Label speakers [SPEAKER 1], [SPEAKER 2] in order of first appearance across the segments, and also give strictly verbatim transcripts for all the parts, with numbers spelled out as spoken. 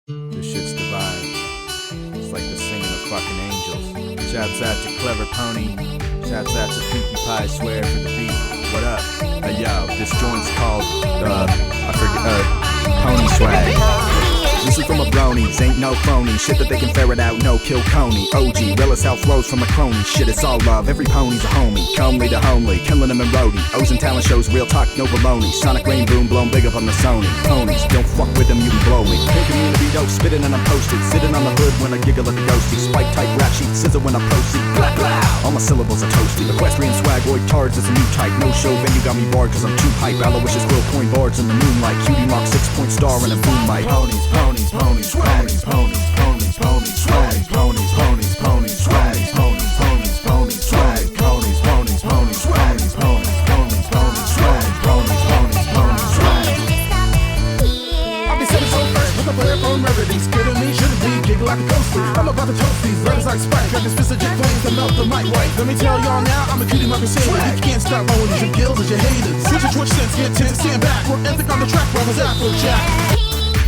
[SPEAKER 1] This shit's divine. It's like the singing of fucking angels. Shouts out to Clever Pony. Shouts out to Pinkie Pie Swear for the beat. What up? Hey yo, this joint's called, uh, I forget, uh, Pony Swag. This is from a bronies, ain't no phony. Shit that they can ferret out, no kill Coney. O G, real as hell flows from a crony. Shit, it's all love, every pony's a homie. Comely to homely, killing them in roadie. O's and talent shows, real talk, no baloney. Sonic rain boom, blown big up on the Sony. Ponies, don't fuck with them, you can blow me. Hey, community dope, spitting and I'm posted. Sitting on the hood when I giggle at the ghosty. Spike type rap sheet, scissor when I proceed. Blah, blah. All my syllables are toasty. Equestrian swagoid tards is a new type. No show venue got me bored cause I'm too hype. Aloysius quill coin boards in the moonlight. Cutie mark six point star and a boom mic. Ponies, ponies, ponies, ponies, ponies, ponies, ponies, swag, ponies, ponies, ponies, swag, ponies, ponies, ponies, swag, ponies, ponies, ponies, ponies, ponies, ponies, ponies, swag, ponies, ponies, ponies, swag. I'll be sitting so fresh with a player phone remedies. Kidding me, shouldn't be, giggle like a ghostly. I'm about to toast these letters like Sprite. Got this specific flames to melt the mic white. Let me tell y'all now, I'm a cutie market sailor. You can't stop rolling your gills as your haters. Switch your twitch sense, get tense, stand back. Work ethic on the track, brothers, Applejack.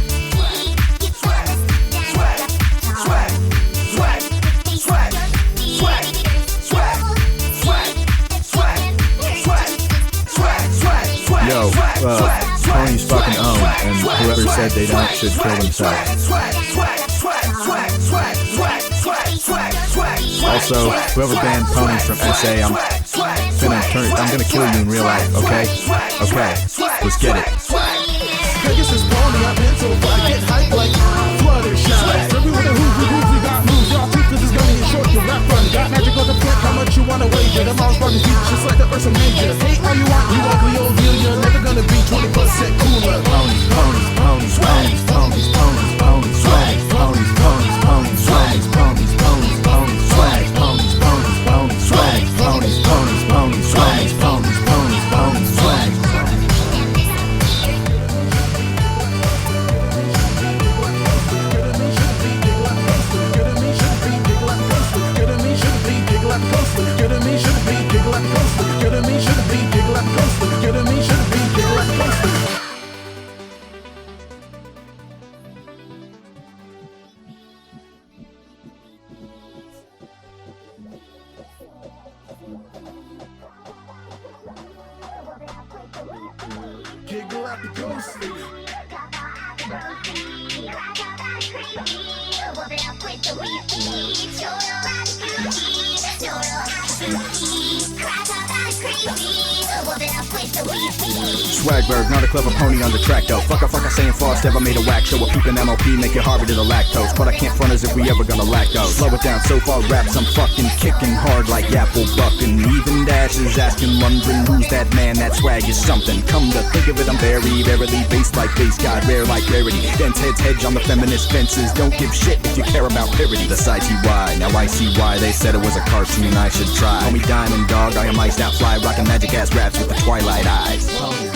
[SPEAKER 1] Yo, uh, ponies fucking own, and whoever said they don't should kill themselves. Also, whoever banned ponies from S A, I'm gonna turn, I'm gonna kill you in real life, okay? Okay, let's get it. Vegas is pony, I've been so far, get hype like Fluttershy. Everywhere the hoop, we move, we got moves. Y'all think this is gonna be short, the rap run. Got magic on the point, how much you wanna wager? The mouse running beat, just like the Ursa Major. Hate all you want, you ugly old deal, you're never gonna be twenty percent cooler. Ponies, ponies, ponies, ponies, ponies, ponies, ponies, swag. Ponies, ponies, ponies, swag. Ponies, ponies, ponies, swag. Ponies, ponies, ponies, swag. Ponies, ponies, ponies, swag. Ponies, ponies, ponies, swag. Giggle at the ghostly. Swagberg, not a clever pony on the track though. Fuck a fuck I saying fast, ever made a whack show. A peeping M O P, make it harder to the lactose. But I can't front as if we ever gonna lack those. Slow it down, so far raps, I'm fucking kicking hard like apple bucking. Even dashes asking, wondering who's that man, that swag is something. Come to think of it, I'm very, verily based like base god, rare like rarity. Dense heads hedge on the feminist fences. Don't give shit if you care about parody. The I T Y, now I see why they said it was a cartoon I should try. Call me Diamond Dog, I am iced out fly, rocking magic ass raps with the twilight eyes.